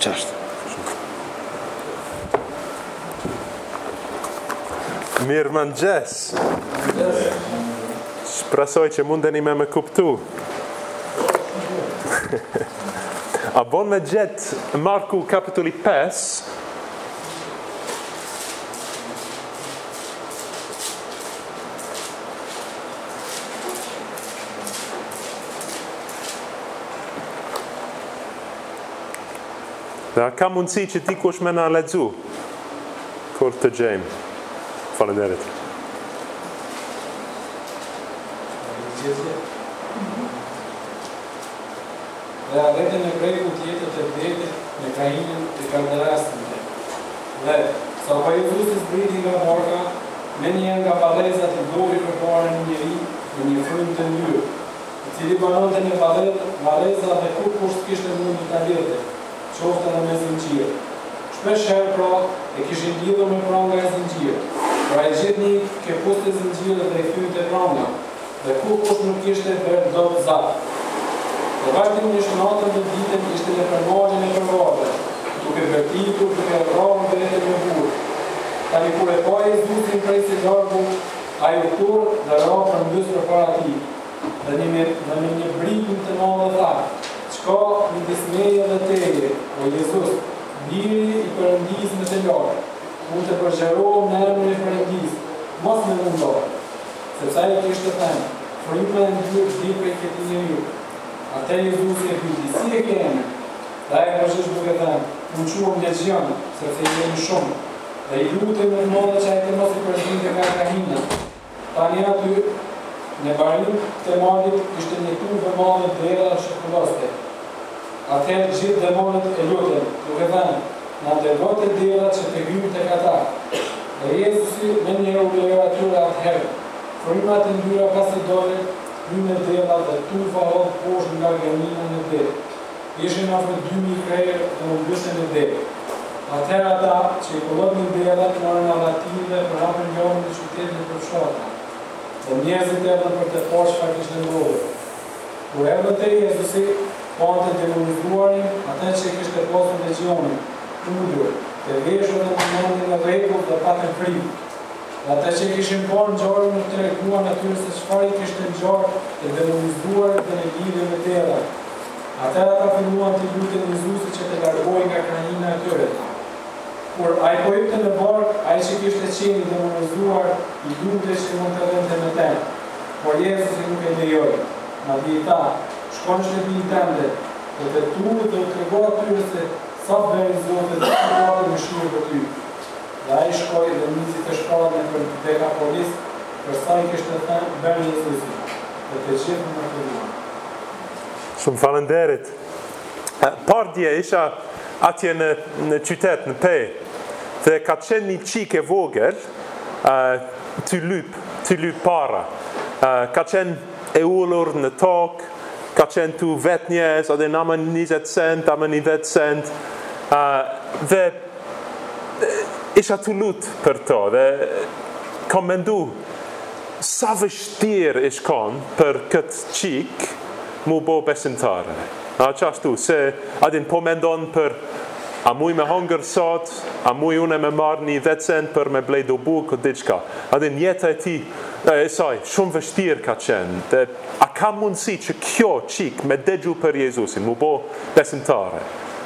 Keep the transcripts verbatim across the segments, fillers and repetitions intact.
Just. Mirëmëngjes. Shpresoj që mundeni me më kuptu. A bon me gjetë Marku kapitulli pesë. Dhe ka mundësi që ti kush me na lexu kur të gjejmë. Faleminderit. Dhe arretën e greku tjetër të vdetit me Kainin e Kalderastin. Dhe sa pa Jezusi zbriti nga barka, me një nga balezat i dori përpara një njeri me një frymë të ndyrë, i cili banonte një baleza dhe kur kusht kishte mundi ta lidhte, qofte edhe me zinxhir. Shpesh herë pra e kishin lidhur me pranga e zinxhir. Pra e gjet një kepus të zinxhirit dhe i thynte pranga, dhe kur kusht nuk kishte bërë dot zak. Dhe vazhdimisht natën dhe ditën ishte në përmarrjen e përvarëve, duke vërtitur, duke rrahur vetën me burr. Tani kur e pa Jezusin prej së largu, ai u tur dhe ra përmbys përpara tij. Dhe një dhe me një brikun të madh tha: "Çka në dismeje dhe teje, o Jezus, biri i Perëndisë më të lartë, mund të përgjerohem në emrin e Perëndisë, mos më mundo." Sepse ai kishte thënë: "Fryma e ndyrë vjen prej këtij njeriu." Atë Jezusi e pyeti: "Si e keni?" Dhe ai përgjigj duke thënë: "Unë quhem Legjion, sepse jemi shumë." Dhe i lutem në mënyrë që ai të mos i përzinte nga Kahina. Tani aty, në barin të malit, ishte një tubë e madhe dera shokullaste. Atëherë gjithë demonët e lutën, duke thënë: "Na dërgote dera që të hyjmë tek ata." Dhe Jezusi me një u lejoi atyre atëherë. Frymat e ndyra pasi dolën, hynë dera dhe tufa hodh poshtë nga gënina në derë. Ishin afër dy mijë krejë dhe u mbysën në derë. Atëherë ata që i kullotnin derat morën avative për hapën lojën në qytetin e përfshata. Dhe njerëzit erdhën për të parë çfarë kishte ndodhur. Kur erdhën te Jezusi, pante demonizuarin, atë që kishte pasur Legjionin, udur, të veshur dhe të mendin në rregull dhe patën frikë. Dhe ata që kishin parë ngjarjen nuk treguan atyre se çfarë i kishte ngjarë të demonizuarit dhe në lidhje me derat. Atëherë ata filluan të lutin Jezusit që të largojë nga kranjina e tyre. Kur ai po hynte në bark, ai që kishte qenë i demonizuar i lutej që mund të vente me të. Por Jezusi nuk e lejoi. Madje i tha: "Shko në shtëpinë tënde, dhe të tu dhe u trego atyre se sa bëri Zoti dhe sa ka mëshirë për ty." Dhe ai shkoi dhe nisi të shpallën për Dekapolis, për sa i kishte thënë bën Jezusi. Dhe të gjithë më filluan. Shumë falenderit. Pardje isha atje në, në qytet, në Pe, dhe ka qenë një qik e vogël, uh, të lyp, të lyp para. Uh, ka qenë e ullur në tokë, ka qenë të vetë njës, edhe në amën njëzet cent, amën njëzet cent, uh, dhe isha të lutë për to, dhe kam mendu, sa vështirë ish kanë për këtë qik, mu bo besimtare. A qashtu, se adin po mendon për a muj me hongër sot, a muj une me marrë një dhjetë cent për me blej do buk o diçka. Adin jeta e ti, e saj, shumë vështirë ka qenë. Dhe, a ka mundësi që kjo qik me degju për Jezusin, mu bo besimtare.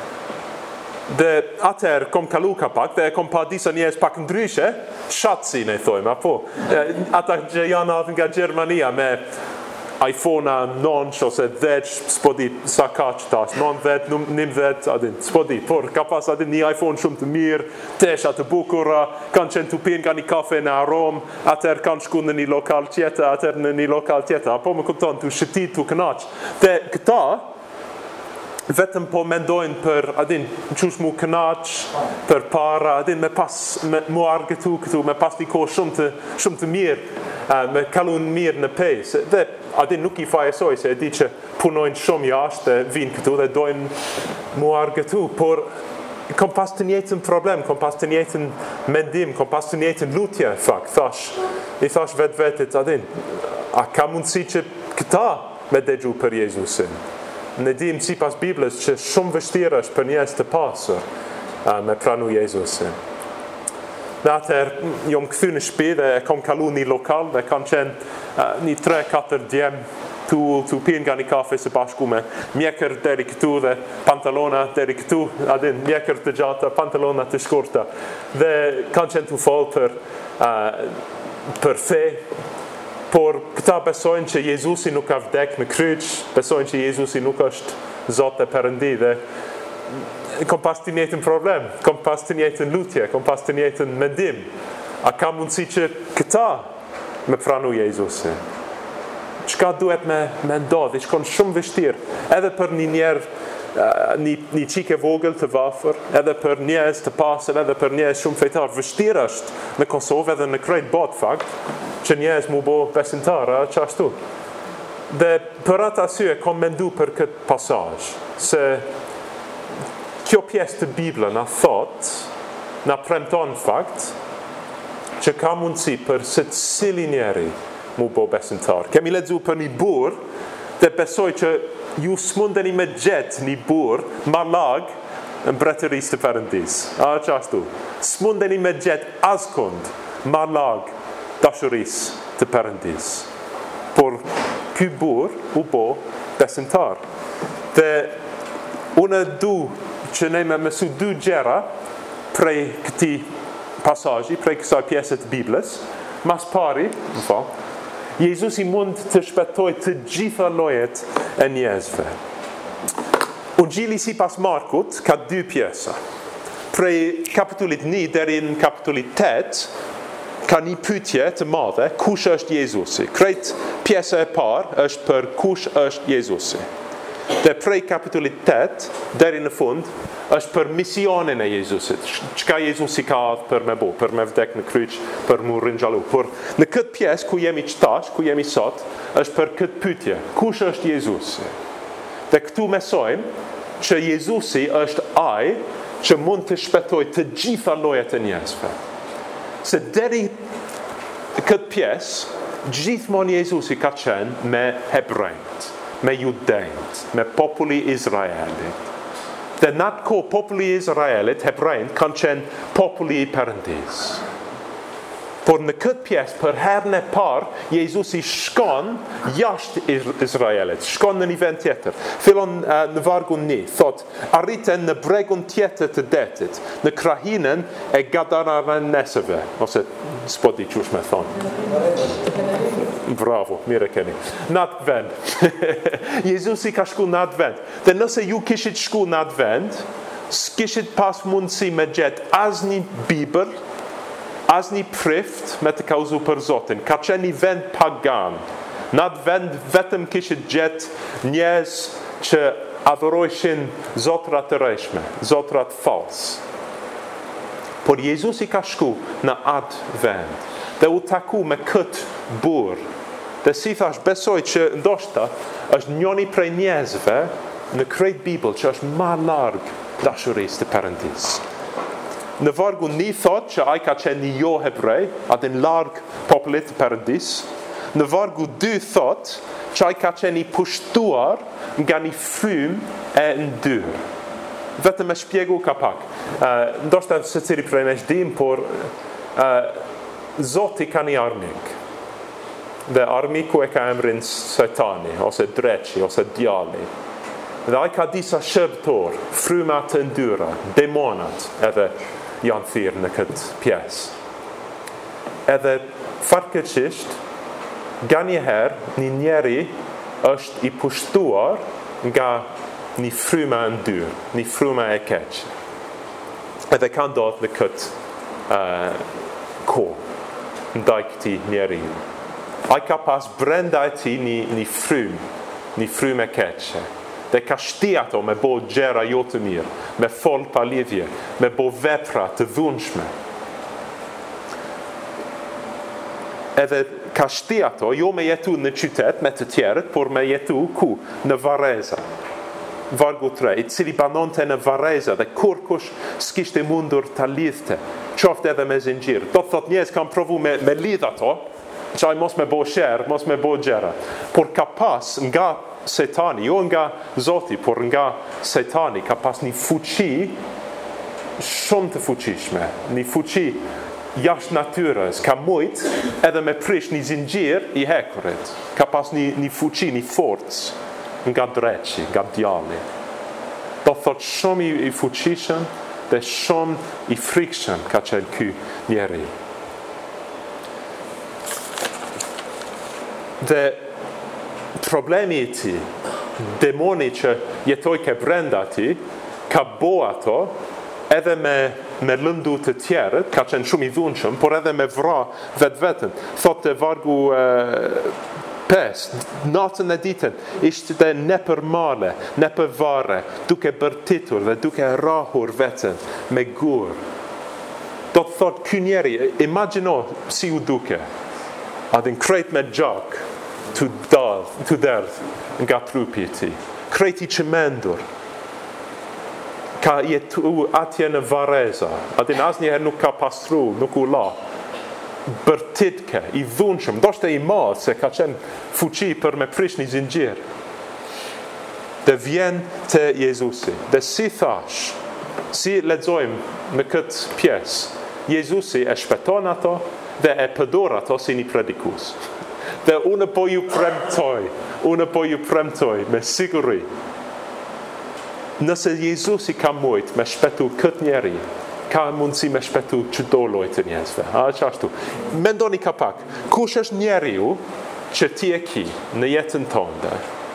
Dhe atëherë kom kalu ka pak, dhe kom pa disa njerëz pak ndryshe, shatsi ne thojmë, apo. Ata që janë atë nga Gjermania me iPhone-a nënç ose dhjetë, s'po di sa ka që tash, nëntëdhjetë, njëmbëdhjetë, adin, s'po di, por ka pas adin një iPhone shumë të mirë, tesha të bukura, kanë qenë të pinë ka një kafe në aromë, atër kanë shku në një lokal tjetër, atër në një lokal tjetër, apo më kupton, të shëtit, të kënaq. Dhe këta, vetëm po mendojnë për, adin, qush mu kënaq, për para, adin, me pas, me, mu argëtu këtu, me pas një kohë shumë të, shumë të mirë, uh, me kalun mirë në pejs. Dhe, adin, nuk i fajesoj, se e di që punojnë shumë jashtë, dhe vinë këtu dhe dojnë mu argëtu, por kom pas të njëjtën problem, kom pas të njëjtën mendim, kom pas të njëjtën lutje, fakt, thash, i thash vetë vetit, adin, a ka mundësi që këta me degju për Jezusin? ne dim si pas Biblis që shumë vështirë është për njerëz të pasur uh, me pranu Jezusin. Dhe atëher, jom këthy në shtëpi dhe kom kalu një lokal dhe kam qenë uh, një tre katër djem tu, tu pinë nga një kafe së bashku me mjekër deri këtu dhe pantalona deri këtu, adin mjekër të gjata, pantalona të shkurta. Dhe kam qenë tu fol për, uh, për fe, por këta besojnë që Jezusi nuk ka vdek në kryq, besojnë që Jezusi nuk është Zot e Perëndi dhe kom pas të njëjtën problem, kom pas të njëjtën lutje, kom pas të njëjtën mendim. A ka mundësi që këta me pranu Jezusi? Çka duhet me, me ndodhi? Shkon shumë vështirë, edhe për një njerë, një, një qike vogël të vafër, edhe për njerëz të pasër, edhe për njerëz shumë fejtar. Vështirë është në Kosovë edhe në krejt botë fakt, që njerëz mu bo besimtara qashtu. Dhe për atë arsye kom mendu për këtë pasazh, se kjo pjesë të Biblën na thot, na premton fakt, që ka mundësi për secili njeri mu bo besimtar. Kemi lexu për një burr dhe besoj që ju smundeni me gjetë një burr malag në mbretërisë të Perëndisë. A qashtu. Smundeni me gjetë askund malag dashurisë të Perëndisë. Por ky burr u bo besimtar. Dhe unë du që ne me mësu dy gjera prej këti pasazhi, prej kësaj pjesë të Biblës. Mas pari, në fakt, Jezusi mund të shpëtoj të gjitha llojet e njerëzve. Ungjili sipas Markut ka dy pjesa. Prej kapitullit një deri në kapitullit tetë ka një pyetje të madhe, kush është Jezusi? Krejt pjesa e parë është për kush është Jezusi. Dhe prej kapitullit tetë deri në fund është për misionin e Jezusit. Çka Jezusi ka ardhur për me bo, për me vdek në kryq, për mu ringjallu. Por në këtë pjesë ku jemi qtash, ku jemi sot, është për këtë pyetje, kush është Jezusi? Dhe këtu mësojmë që Jezusi është ai që mund të shpëtojë të gjitha llojet e njerëzve. Se deri këtë pjesë, gjithmonë Jezusi ka qenë me hebrejt, me judejt, me populli Izraelit. Dhe në atë kohë populli Izraelit, hebrejt, kanë qenë populli i Perëndisë. Por në këtë pjesë, për herën e parë, Jezusi shkon jashtë Izraelit, shkon në një vend tjetër. Fillon uh, në vargun një, thot, arriten në bregun tjetër të detit, në krahinën e Gadaranesëve, ose s'po di qush me thonë. Bravo, mire keni. Në atë vend. Jezusi ka shku në atë vend. Dhe nëse ju kishit shku në atë vend, s'kishit pas mundësi me gjetë as një Bibël, as një prift me të kauzu për Zotin. Ka qenë një vend pagan. Në atë vend vetëm kishit gjetë njerëz që adhurojshin zotrat të rreshme, zotrat fals. Por Jezusi ka shku në atë vend dhe u taku me këtë burr. Dhe si thash, besoj që ndoshta është njëri prej njerëzve në krejt Bibël që është ma larg dashurisë të Perëndisë. Në vargun një thot që ai ka qenë një jo hebrej, atë në larg popullit të Perëndisë. Në vargu dy thot që ai ka qenë i pushtuar nga një frymë e ndyrë. Vetëm me shpjegu ka pak. Uh, ndoshta se cili prej nesh dim, por uh, Zoti ka një armik. Dhe armiku e ka emrin Satani, ose dreqi, ose djalli. Dhe ai ka disa shërbëtor, fryma të ndyra, demonat, edhe janë thirrë në këtë pjesë. Edhe fatkeqësisht, nga një herë, një njeri është i pushtuar nga një fryma e ndyrë, një fryma e keqe. Edhe ka ndodhur në këtë uh, kohë, ndaj këtij njeriu. Ai ka pas brenda e tij një, një frymë, një frymë e keqe. Dhe ka shti ato me bo gjera jo të mirë, me fol pa lidhje, me bo vepra të dhunshme. Edhe ka shti ato, jo me jetu në qytet me të tjerët, por me jetu ku? Në Vareza. Vargu tre, i cili banonte në Vareza dhe kur kush s'kishte mundur ta lidhte, qofte edhe me zinxhir. Do të thot njerëz kanë provu me, me lidh ato, qaj mos me bo sherë, mos me bo gjera. Por ka pas nga Setani, io nga Zoti, por nga Setani, ka pas ni fuqi, shumë të fuqishme, një fuqi jashtë natyrës, ka mujt edhe me prish një zinxhir i hekurit, ka pas një, një fuqi, një forcë nga dreqi, nga djalli. Do thot shumë i, i fuqishëm dhe shumë i frikshëm ka qenë ky njeri. Dhe problemi i ti, demoni që jetoj ke brenda ti, ka bo ato edhe me, me lëndu të tjerët, ka qenë shumë i dhunshëm, por edhe me vra vetë vetën. Thot të vargu e, pes, natën e ditën, ishte dhe ne për male, ne për vare, duke bërtitur dhe duke rahur vetën me gur. Do të thot, ky njeri, imagino si u duke, adin krejt me gjak, të dardh, të derdh nga trupi ti, krejt i qëmendur, ka jetu atje në Vareza, adin asnjëherë nuk ka pastru, nuk u la, bërtitke, i dhunshëm, ndoshta i madh se ka qenë fuqi për me prish një zinxhir. Dhe vjen te Jezusi. Dhe si thash, si lexojmë në këtë pjesë, Jezusi e shpëton ato dhe e përdor ato si një predikus. Dhe unë po ju premtoj, unë po ju premtoj me siguri. Nëse Jezusi ka mujt me shpëtu këtë njeri, ka mundësi me shpëtu çdo lloj të njerëzve. A çashtu. Mendoni ka pak, kush është njeriu që ti e ki në jetën tënde,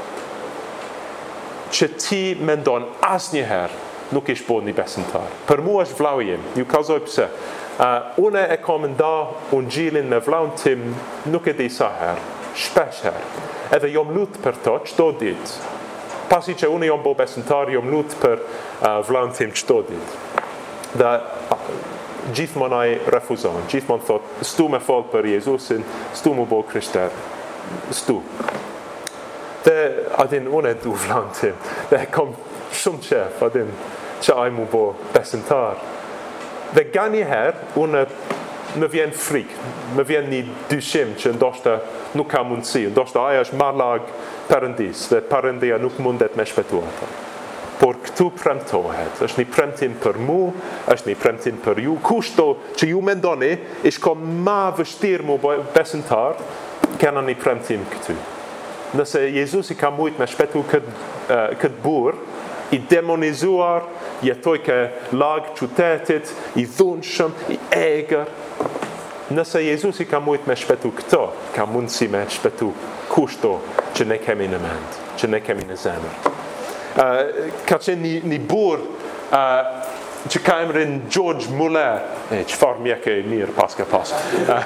që ti mendon asnjëherë nuk ish bo një besimtar. Për mua është vlau im, ju kazoj pse. Uh, une e kom nda ungjilin në vlaun tim nuk e di sa herë, shpesh herë. Edhe jom lut për to çdo ditë. Pasi që unë jom bo besimtar, jom lut për uh, vlaun tim çdo ditë. Dhe uh, gjithmonë ai refuzon, gjithmonë thot, stu me fol për Jezusin, stu mu bo krishter, stu. Dhe adin unë e du vlaun tim, dhe kom shumë qef, adin që ai mu bo besimtar. Dhe ga njëherë, unë më vjen frik, më vjen një dyshim që ndoshta nuk ka mundësi, ndoshta aja është marlag Perëndis, dhe Perëndia nuk mundet me shpëtu ato. Por këtu premtohet, është një premtim për mu, është një premtim për ju, kushto që ju mendoni, ish ko ma vështirë mu besimtar, kena një premtim këtu. Nëse Jezusi ka mujt me shpëtu këtë, uh, këtë burr, i demonizuar, jetoj ke lag qytetit, i dhunshëm, i egër. Nëse Jezusi ka mujt me shpëtu këto, ka mundësi me shpëtu kushto që ne kemi në mend, që ne kemi në zemër. Uh, ka qenë një, një burr uh, që ka emrin George Muller, e çfarë mjekë e mirë pas ka pas.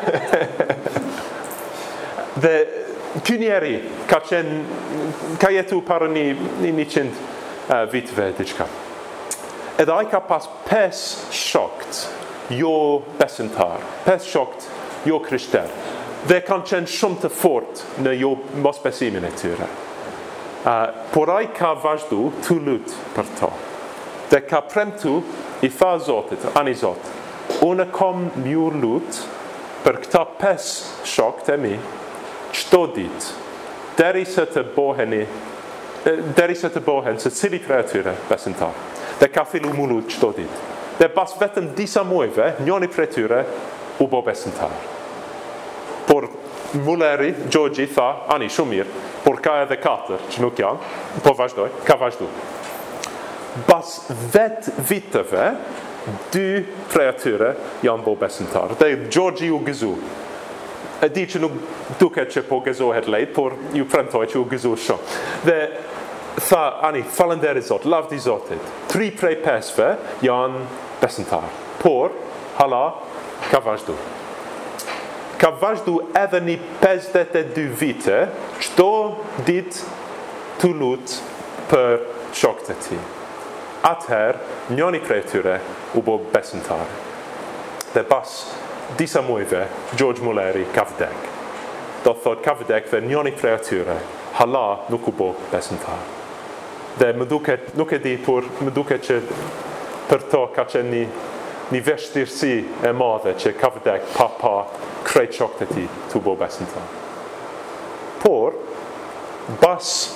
Dhe ky njeri ka qenë, ka jetu para një, një, një qind uh, vitve diçka. Edhe ai ka pas pes shokt, jo besimtar, pes shokt, jo krishter. Dhe kanë qenë shumë të fort në jo mos besimin e tyre. Uh, por ai ka vazhdu të lut për to. Dhe ka premtu, i tha Zotit, ani Zot, unë kom ju lut për këta pes shokt e mi, çdo ditë, deri se të boheni, deri se të bohen se cili prej atyre besimtar. Dhe ka fillu mu lut çdo ditë. Dhe pas vetëm disa muajve, njëri prej tyre u bo besimtar. Por Mulleri, Georgi, tha, ani shumë mirë, por ka edhe katër që nuk janë, po vazhdoj, ka vazhdu. Pas vet viteve, dy prej atyre janë bo besimtar. Dhe Georgi u gëzu. E di që nuk duket që po gëzohet lejt, por ju premtoj që u gëzu shumë. Dhe tha, ani, falenderi Zot, lavdi Zotit. Tri prej pesve janë besimtar. Por, hala, ka vazhdu. Ka vazhdu edhe një pesëdhjetë e dy vite, çdo ditë të lut për shokët e tij. Atëherë, njëri prej tyre u bo besimtar. Dhe pas disa muajve, George Mulleri ka vdek. Do thot ka vdek dhe njëri prej atyre, hala nuk u bo besimtar. Dhe më duket, nuk e di, por më duket që për to ka qenë një, një vështirësi e madhe që ka vdek pa pa krejt shokët e tij të bo besimtar. Por, bas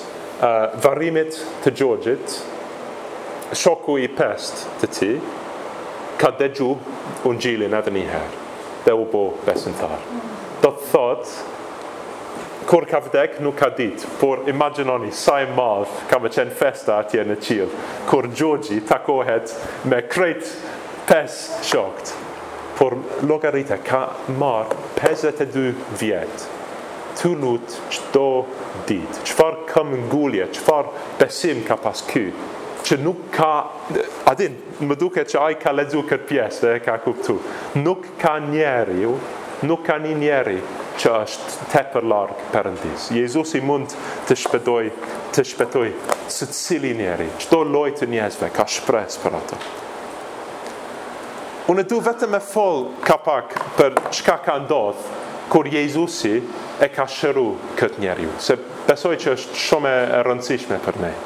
uh, farimit të Georgit, sioku i pest të ti, ka dëgju ungjilin edhe një herë, dhe u bo besimtar. Do të thot, kur ka vdek, nuk ka dit, por imaginoni, sa i madh ka me qenë festa atje në qiell, kur Georgi takohet me krejt pes shokt. Por Logarita ka marrë pesëdhjetë e dy vjet, tu lut çdo ditë. Çfarë këmbgulje, çfarë besim ka pas ky, që nuk ka, adin, më duket që ai ka lexuar këtë pjesë dhe e ka kuptu. Nuk ka njeriu, nuk ka një njeri që është tepër larg Perëndis. Jezusi mund të shpëtoj, të shpëtoj së cili njeri, çdo lloj të njerëzve ka shpresë për ato. Unë du vetëm me fol ka pak për çka ka ndodh kur Jezusi e ka shëru këtë njeriu, se besoj që është shumë e rëndësishme për ne.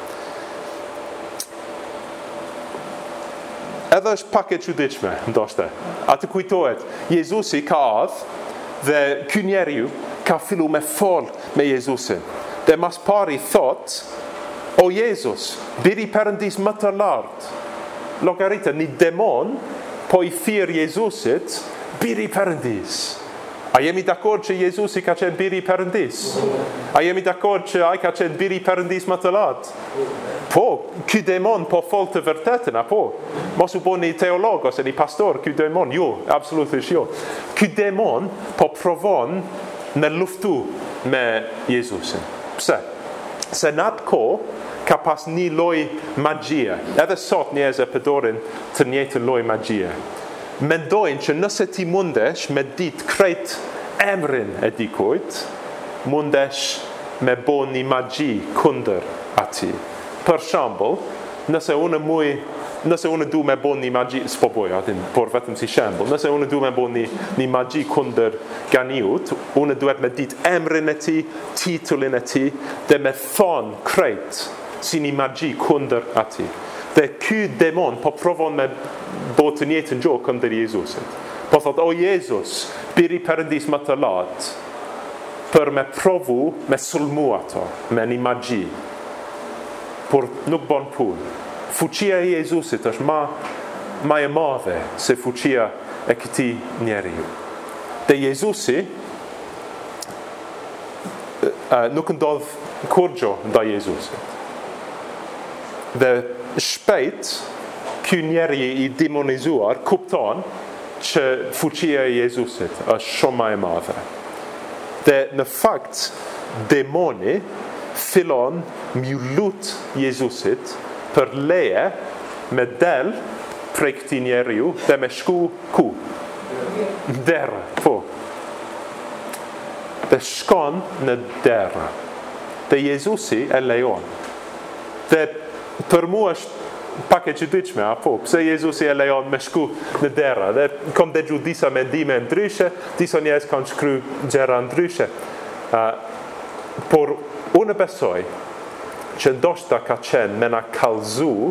Edhe është pak e çuditshme, ndoshta. Atë kujtohet, Jezusi ka ardhur dhe ky njeriu ka fillu me fol me Jezusin. Dhe mas pari thot, o Jezus, biri Perëndis më të lartë. Logarita, një demon po i thirr Jezusit, biri Perëndis. A jemi dakord që Jezusi ka qenë biri Perëndis? A jemi dakord që ai ka qenë biri Perëndis më të lartë? Po, ky demon po fol të vërtetën, apo? Mos u bo një teolog ose një pastor, ky demon, jo, absolutisht jo. Ky demon po provon me luftu me Jezusin. Pse? Se në atë kohë ka pas një loj magjie. Edhe sot njerëz e përdorin të njëjtën lloj magjie. Mendojnë që nëse ti mundesh me dit krejt emrin e dikujt, mundesh me bo një magji kundër ati. Për shembull, nëse unë muj, nëse unë du me bo një magji, s'po boj atin, por vetëm si shembull, nëse unë du me bo një, një magji kundër Ganiut, unë duhet me dit emrin e ti, titullin e ti, dhe me thonë krejt si një magji kundër ati. Dhe ky demon po provon me bo të njëjtën gjë kundër Jezusit. Po thot, o Jezus, biri Perëndis më të lartë, për me provu me sulmu ato, me një magji. Por nuk bon punë. Fuqia e Jezusit është ma, ma e madhe se fuqia e këtij njeriu. Dhe Jezusi uh, nuk ndodh kur gjë ndaj Jezusit. Dhe shpejt, ky njeri i demonizuar kupton që fuqia e Jezusit është shumë ma e madhe. Dhe në fakt, demoni fillon m'ju lut Jezusit për leje me del prej këtij njeriu dhe me shku ku? Derë, po. Dhe shkon në derë. Dhe Jezusi e lejon. Dhe për mua është pak e çuditshme, apo pse Jezusi e lejon me shku në derë. Dhe kam dëgju disa mendime ndryshe, disa njerëz kanë shkruar gjëra ndryshe. Uh, por unë besoj që ndoshta ka qenë me na kallëzu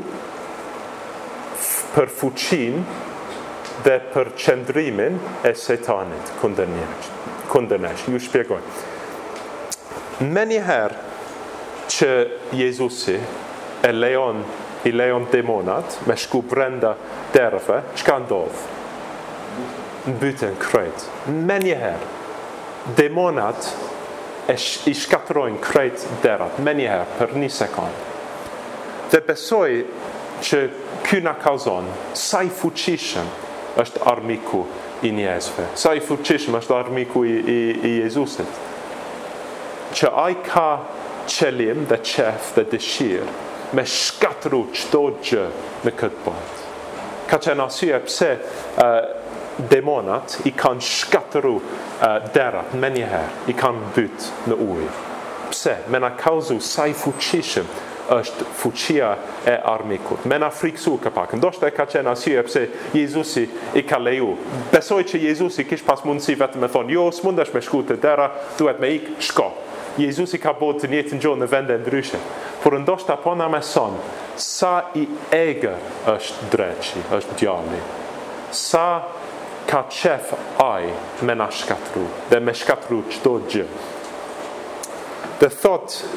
për fuqin dhe për qëndrimin e setanit kundër njerëz, kundër nesh. Ju shpjegoj. Me njëherë që Jezusi e lejon, i lejon demonat me shku brenda derëve, çka ndodh? Mbyten krejt. Me njëherë, demonat e sh- i shkatrojnë krejt derat, me njëherë, për një sekund. Dhe besoj që ky na kallzon sa i fuqishëm është armiku i njerëzve, sa i fuqishëm është armiku i, i, i Jezusit, që ai ka qëllim dhe qef dhe dëshirë me shkatru çdo gjë në këtë botë. Ka qenë arsye pse uh, demonat i kanë shkatru uh, derat me njëherë, i kanë byt në ujë. Pse? Me na kallzu sa i fuqishëm është fuqia e armikut. Me na friksu këpak. Ndoshta e ka qenë arsye pse Jezusi i ka leju. Besoj që Jezusi kish pas mundësi vetëm me thonë, jo, s'mundesh me shku të dera, duhet me ik, shko. Jezusi ka bërë të njëjtën gjë në vende ndryshe. Por ndoshta po na më son sa i egër është dreqi, është djalli. Sa ka qef ai me na shkatru, dhe me shkatru çdo gjë. Dhe thot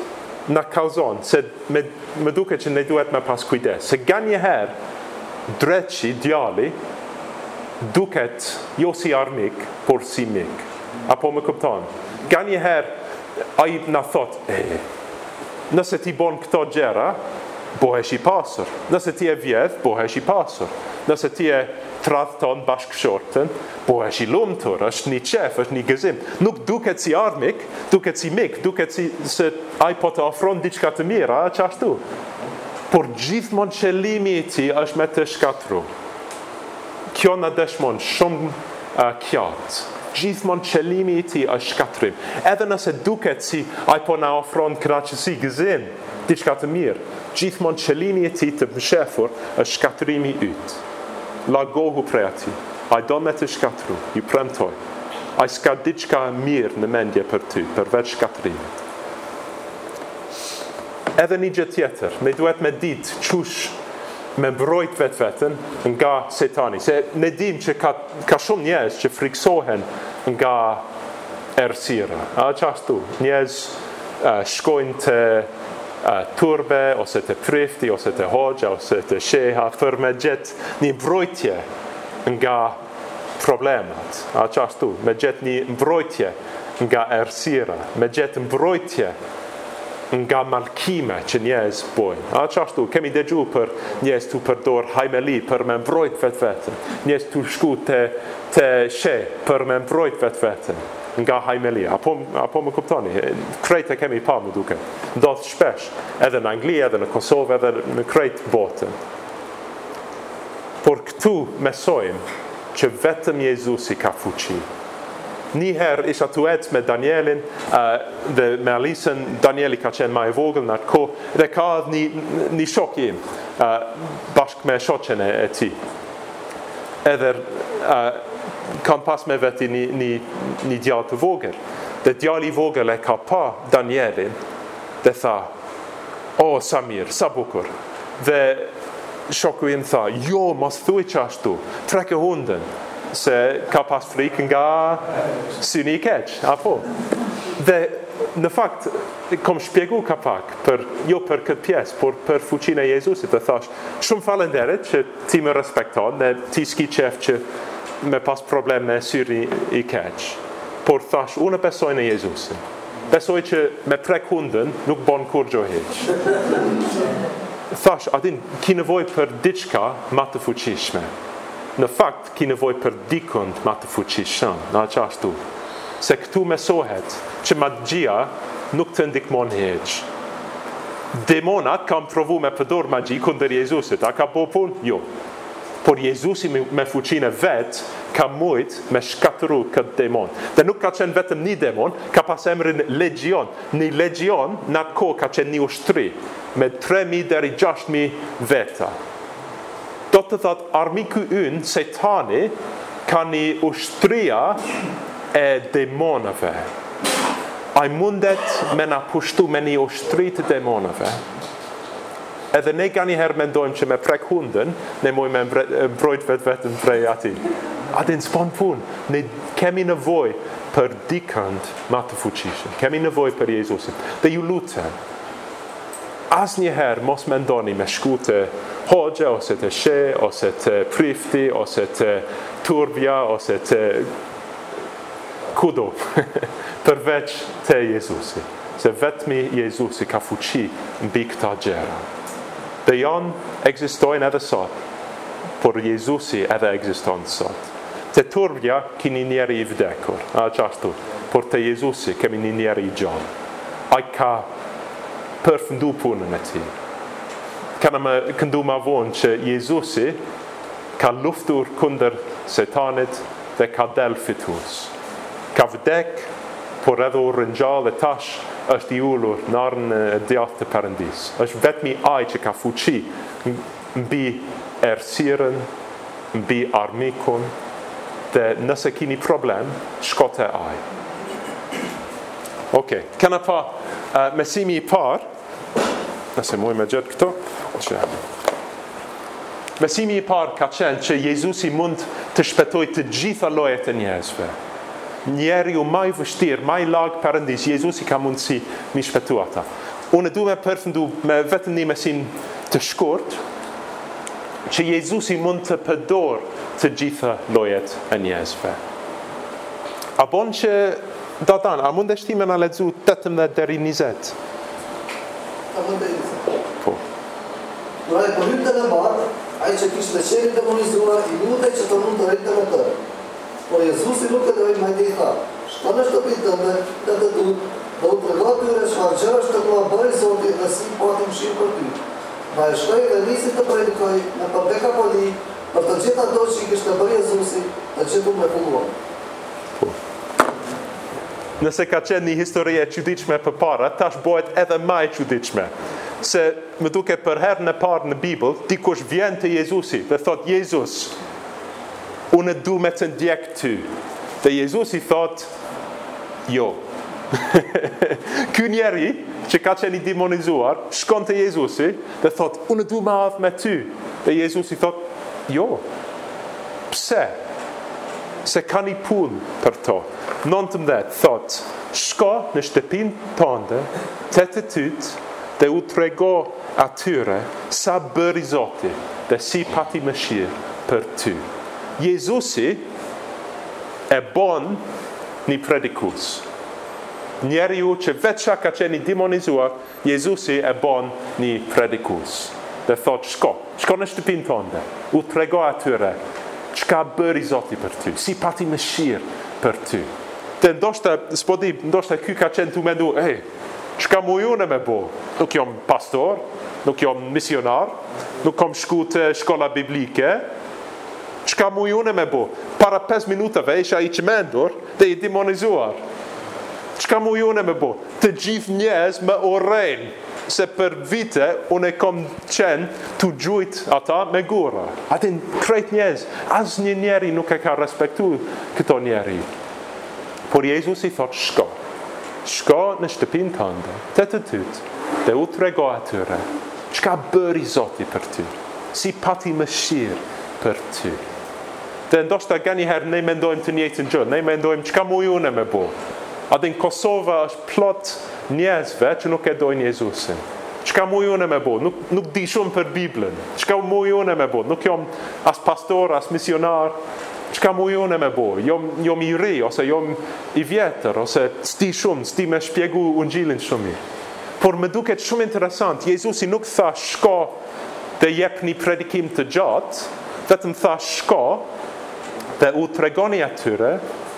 na cawson, sed me, me duket që ne duhet me pas kujdes. Se ganjëherë dreqi, djali, duket jo si armik, por si mik. Apo me kupton? Ganjëherë ai na thot, e, nëse ti bon këto gjera, bohesh i pasur. Nëse ti e vjedh, bohesh i pasur. Nëse ti e tradhton bashkëshortën, bohesh i lumtur, është një qef, është një gëzim. Nuk duket si armik, duket si mik, duket si se ai po të ofron diçka të mira, qashtu. Por gjithmonë qëllimi i tij është me të shkatru. Kjo na dëshmon shumë uh, qartë. Gjithmonë qëllimi i tij është shkatrim. Edhe nëse duket si ai po na ofron kënaqësi, gëzim, diçka të mirë, gjithmonë qëllimi i tij të mshefur është shkatrimi yt. Largohu prej atij. Ai do me të shkatru, ju premtoj. Ai s'ka diçka mirë në mendje për ty, përveç shkatrimit. Edhe një gjë tjetër, ne duhet me ditë qush me mbrojt vetë vetën nga setani. Se ne dim që ka, ka shumë njerëz që friksohen nga errësira. A qashtu, njerëz uh, shkojnë të uh, turbe, ose të prifti, ose të hoxha, ose të sheha, për me gjetë një mbrojtje nga problemat. A qashtu, me gjetë një mbrojtje nga errësira, me gjetë mbrojtje nga malkime që njerëz bojnë. A qashtu, kemi dëgju për njerëz të përdor hajmeli për me mbrojt vetë vetën. Njerëz të shku të, të she për me mbrojt vetë vetën nga hajmeli. Apo, apo më kuptoni, krejt e kemi pa më duke. Ndodh shpesh, edhe në Angli, edhe në Kosovë, edhe në krejt botën. Por këtu mesojmë që vetëm Jezusi ka fuqi. Njëherë isha të ecë me Danielin uh, dhe me Alisën. Danieli ka qenë ma e vogël në atë kohë dhe ka një, një shok im uh, bashkë me shoqen e ti. Edhe uh, kam pas me veti një, një, një djallë të vogël. Dhe djalli i vogël e ka pa Danielin dhe tha, o, sa mirë, sa bukur. Dhe shoku im tha, jo, mos thuj qashtu, treke hunden. Se ka pas frikë nga syni i keq, apo? Dhe në fakt, kom shpjegu ka pak, për, jo për këtë pjesë, por për fuqinë e Jezusit, dhe thash, shumë falenderit që ti më respekton, dhe ti s'ki qef që me pas problem me syri i keq. Por thash, unë besoj në Jezusin. Besoj që me prek hunden nuk bon kur gjo heq. Thash, adin, ki nevoj për diçka ma të fuqishme. Në fakt, ki nevoj për dikund ma të fuqishëm, në qashtu. Se këtu mesohet që magjia nuk të ndikmon heq. Demonat kam provu me përdor magji kundër Jezusit. A ka bo pun? Jo. Por Jezusi me fuqinë vet ka mujt me shkatru këtë demon. Dhe nuk ka qenë vetëm një demon, ka pas emrin legion. Një legion në atë kohë ka qenë një ushtri me tre mijë deri gjashtë mijë veta. Do të thot, armiku ynë, Setani, ka një ushtria e demonëve. Ai mundet me na pushtu me një ushtri të demonëve. Edhe ne ka njëherë mendojmë që me prek hunden, ne moj me mbrojt vetë vetën prej ati. Adin s'pon pun, ne kemi nevoj për dikënd ma të fuqishëm. Kemi nevoj për Jezusin. Dhe ju lutem, as njëherë mos me ndoni me shku të hoxha, ose të she, ose të prifti, ose të turbja, ose të kudo, përveç të Jezusi. Se vetëmi Jezusi ka fuqi mbi këta gjera. Dhe janë egzistojnë edhe sot, por Jezusi edhe egziston sot. Të turbja kini njeri i vdekur, a qashtu, por të Jezusi kemi një njeri i gjallë. Ai ka përfëndu punën e ti. Kana me këndu ma vonë që Jezusi ka luftur kundër Setanit dhe ka del fitus. Ka vdek, por edhe u rëngjall dhe tash është i ullur në arën e djathtë të Perëndis. Është vetëmi ai që ka fuqi mbi errësirën, mbi armikun, dhe nëse kini problem, shko te ai. Okej, kana pa uh, mesimi i parë, nëse muj me gjëtë këto, që... Mesimi i parë ka qenë që Jezusi mund të shpëtoj të gjitha llojet e njerëzve. Njeri u maj vështirë, maj lag Perëndis, Jezusi ka mundësi mi shpëtu ata. Unë du me përfëndu me vetëm një mesin të shkurt, që Jezusi mund të përdor të gjitha llojet e njerëzve. A bon që Dadan, a mund e shtime në ledzu tetëmbëdhjetë deri njëzet? A mund e njëzet. Po. Kura e përhypte të në barë, ai që kishte qenë demonizuar i lutej që të mund të rritë me të. Por Jezusi nuk e dojë majtë i tha, shko në shtëpinë tënde, të të tut, dhe u trego atyre çfarë gjëra të kua bëri Zoti dhe si pati mëshirë për ty. Dhe e shkoi dhe nisi të predikoj në për Dekapoli për të gjitha ato që i kishte bërë Jezusi, të gjithu me kulluar. Nëse ka qenë një histori e çuditshme përpara, tash bëhet edhe më e çuditshme. Se më duke për herën e parë në Bibël, dikush vjen te Jezusi dhe thot, Jezus, unë du me të ndjek ty. Dhe Jezusi thot, jo. Ky njeri që ka qenë i demonizuar, shkon te Jezusi dhe thot, unë du me ardh me ty. Dhe Jezusi thot, jo. Pse? Se ka një punë për to. nëntëmbëdhjetë thot, shko në shtëpinë tënde, të të tyt, dhe u trego atyre sa bëri Zoti dhe si pati mëshirë për ty. Jezusi e bon një predikus. Njeriu që vetë ka qenë i demonizuar, Jezusi e bon një predikus. Dhe thot, shko, shko në shtëpinë tënde, u trego atyre çka bëri Zoti për ty, si pati mëshirë për ty. Dhe ndoshta, s'po di, ndoshta ky ka qenë tu mendu, hey, çka mu unë me bo? Nuk jom pastor, nuk jom misionar, nuk kom shku të shkolla biblike, çka mu unë me bo? Para pesë minutave isha i çmendur dhe i demonizuar. Çka mu unë me bo? Të gjithë njerëz më urrejnë, se për vite unë e kom qenë të gjujt ata me gura. Atin krejt njerëz, as një njeri nuk e ka respektu këto njeri. Por Jezus i thot, shko. Shko në shtëpinë tënde, të të tyt, dhe u trego atyre. Çka bëri Zoti për ty? Si pati mëshirë për ty? Dhe ndoshta nganjëherë ne mendojmë të njëjtën gjë, ne mendojmë çka mu unë me bo. Atin Kosova është plot njerëzve që nuk e dojnë Jezusin. Çka mu unë me bo? Nuk, nuk di shumë për Biblën. Çka mu unë me bo? Nuk jom as pastor, as misionar. Çka mu unë me bo? Jom, jom i ri, ose jom i vjetër, ose s'di shumë, s'di me shpjegu ungjilin shumë mirë. Por më duket shumë interesant, Jezusi nuk tha shko dhe jep një predikim të gjatë, vetëm tha shko dhe u tregoni atyre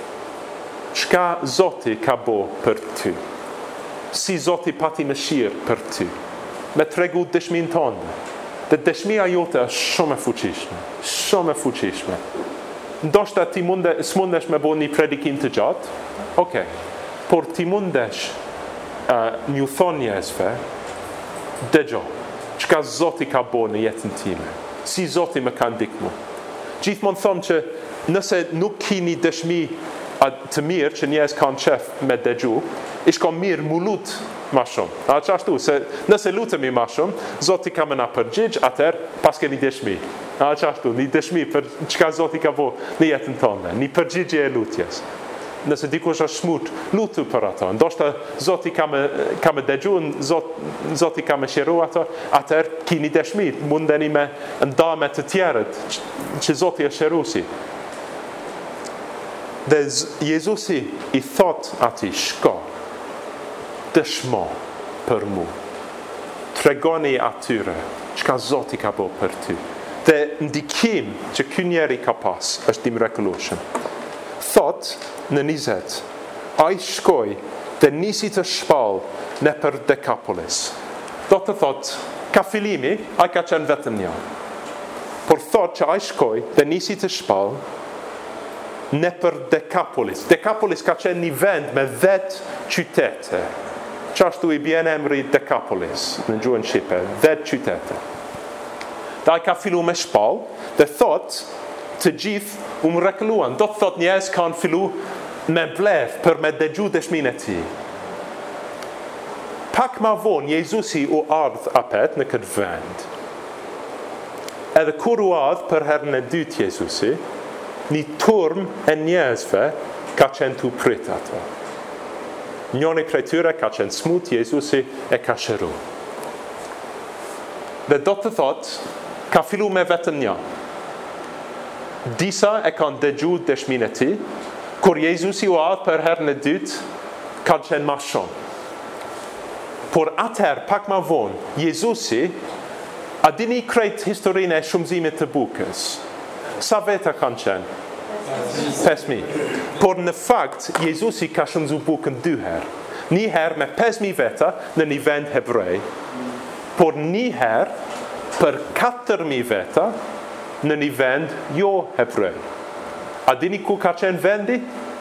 çka Zoti ka bo për ty. Si Zoti pati mëshirë për ty. Me tregu dëshminë tonë. Dhe dëshmia jote është shumë e fuqishme. Shumë e fuqishme. Ndoshta ti munde, s'mundesh me bo një predikim të gjatë, okay. Por ti mundesh uh, një thonë njerëzve, dëgjo, çka Zoti ka bo në jetën time. Si Zoti më ka ndihmu. Gjithmonë thonë që nëse nuk kini dëshmi të mirë që njerëz kanë qef me dëgju, ishko mirë mu lut ma shumë. A qashtu, se nëse lutemi ma shumë, Zoti ka më na përgjigj, atër pas ke një dëshmi. A qashtu, një dëshmi për çka Zoti ka bo në jetën tonë, një përgjigje e lutjes. Nëse dikush është smut, lutu për ato. Ndoshta Zoti ka më, ka më dëgju, Zot, Zoti ka më shiru ato, atër kini dëshmi, mundeni me ndame të tjerët, që Zoti është shirusi. Dhe Jezusi i thot ati, shko, dëshmo për mu. Tregoni atyre, çka Zoti ka bo për ty. Dhe ndikim që ky njeri ka pas, është i mrekullueshëm. Thot në njëzet, ai shkoj dhe nisi të shpall në për Dekapolis. Do të thot, ka filimi, ai ka qenë vetëm një. Por thot që ai shkoj dhe nisi të shpall në për Dekapolis. Dekapolis ka qenë një vend me dhjetë qytete. Qashtu i bjen emri Dekapolis në gjuhën shqipe, dhjetë qytete. Dhe ai ka fillu me shpall dhe thot të gjithë u mrekulluan. Do të thot njerëz kanë fillu me vlerë për me dëgju dëshminë e tij. Pak ma vonë Jezusi u ardh apet në këtë vend. Edhe kur u ardh për herën e dytë Jezusi, një turm e njerëzve ka qenë të prit ato. Nion e creatura ca cen smut Iesusi e ca sherw. Dhe do të thot, ka fillu me vetëm një. Disa e kanë dëgju dëshminë e tij, kur Jezusi u ardh për herën e dytë, ka qenë ma shumë. Por atëherë, pak ma vonë, Jezusi, a dini krejt historinë e shumëzimit të bukës? Sa veta kanë qenë? pesë mijë. Por në fakt, Jezusi ka shumëzu bukën dy herë. Një herë me pesë mijë veta në një vend hebrej, por një herë për katër mijë veta në një vend jo hebrej. A dini ku ka qenë vendi?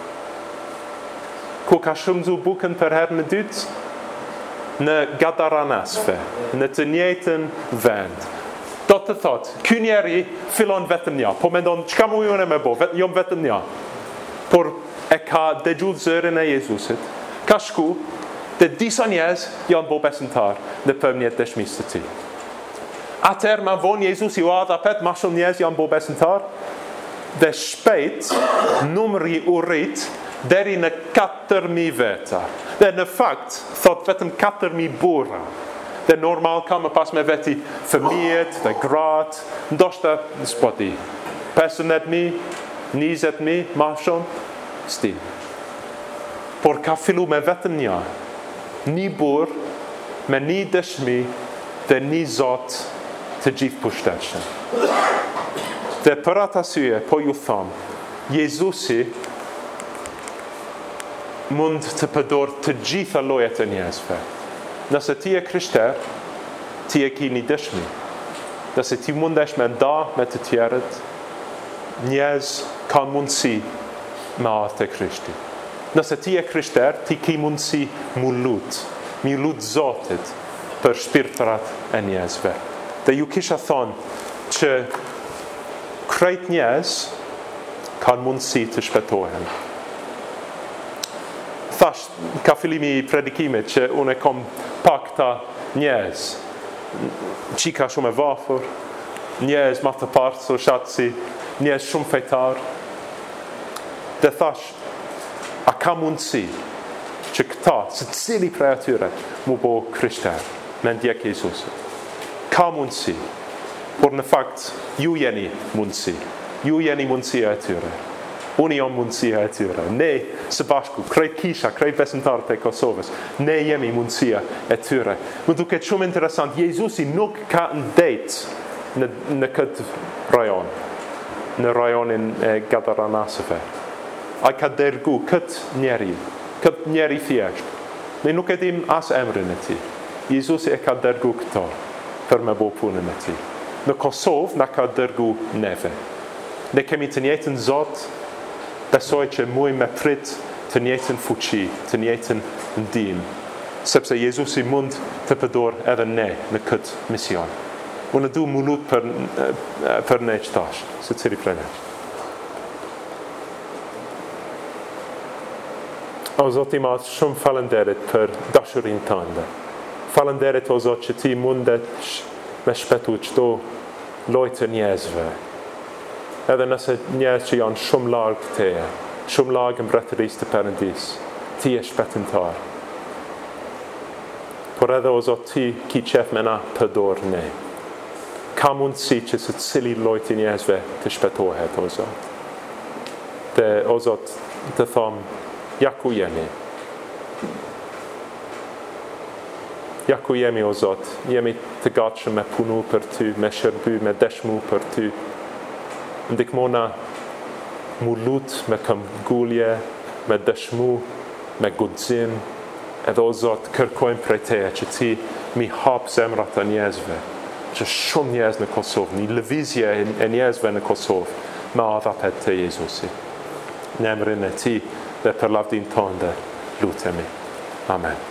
Ku ka shumëzu bukën për herën e dytë? Në Gadaranasve, në të njëjtën vend. Do të thot, ky njeri fillon vetëm një, po mendon, çka mu unë me bo, vet, jom vetëm një. Por e ka dëgju zërin e Jezusit, ka shku, dhe disa njerëz janë bo besimtar në përmjet dëshmisë të tij. Atëherë ma vonë Jezusi u ardh apet, ma shumë njerëz janë bo besimtar, dhe shpejt numri u rrit deri në katër mijë veta. Dhe në fakt, thot vetëm katër mijë burra. Dhe normal ka më pas me veti fëmijët dhe gratë, ndoshta s'po di, pesëdhjetë mijë, njëzet mijë, ma shumë, s'di. Por ka fillu me vetëm një, një burr me një dëshmi dhe një Zot të gjithë pushtetshëm. Dhe për atë arsye, po ju them, Jezusi mund të përdor të gjitha llojet e njerëzve. Nëse ti e krishter, ti e ki një dëshmi. Nëse ti mundesh me nda me të tjerët, njerëz kanë mundësi me ardhur te Krishti. Nëse ti e krishter, ti ki mundësi mu lut, mi lut Zotit për shpirtrat e njerëzve. Dhe ju kisha thonë që krejt njerëz kanë mundësi të shpëtohen. Thash, ka fillimi i predikimit që unë e kom pak ta njerëz, qika shumë e vafur, njerëz ma të partë së shatësi, njerëz shumë fejtar. Dhe thash, a ka mundësi që këta, se cili prej atyre, mu bo krishter, me ndjek Jezusit. Ka mundësi, por në fakt, ju jeni mundësi. Ju jeni mundësia e tyre. Unë jam mundësia e tyre. Ne, së bashku, krejt kisha, krejt besimtarët e Kosovës, ne jemi mundësia e tyre. Më duket shumë interesant, Jezusi nuk ka ndet në, në këtë rajon, në rajonin e Gadaranasëve. A ka dërgu këtë njeri, këtë njeri thjesht. Ne nuk e dim as emrin e tij. Jezusi e ka dërgu këto për me bo punën e tij. Në Kosovë na ka dërgu neve. Ne kemi të njëjtën Zot, besoj që muj me prit të njëjtën fuqi, të njëjtën ndihmë, sepse Jezusi mund të përdor edhe ne në këtë mision. Unë du mu lut për, për ne qëtash, se cili prej ne. O Zot, i madh, shumë falenderit për dashurin tënde. Falenderit, o Zot, që ti mundet me shpetu qdo lojë të njerëzve. Edhe nëse njerëz që janë shumë larg teje, shumë larg mbretërisë të Perëndis, ti je shpëtimtar. Por edhe o Zot, ti ki qef me na përdor ne. Ka mundësi që se cili lloj të njerëzve të shpëtohet, o Zot. Dhe o Zot, të thom, ja ku jemi. Ja ku jemi, o Zot, jemi të gatshëm me punu për ty, me shërby, me dëshmu për ty. Ndikmona mu lut me këmbgulje, me dëshmu, me guxim, edhe o Zot, kërkojmë prej teje që ti mi hap zemrat e njerëzve, që shumë njerëz në Kosovë, një lëvizje e njerëzve në Kosovë, me adhapet të Jezusi. Në emrin e ti dhe për lavdin tënde, lutemi. Amen.